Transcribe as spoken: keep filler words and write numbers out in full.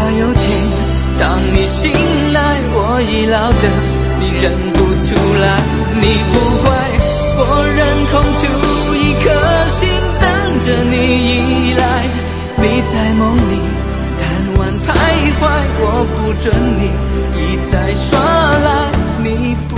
有天当你醒来，我已老的你认不出来。你不怪我仍空出一颗心等着你依赖，你在梦里贪玩徘徊，我不准你一再耍赖，你不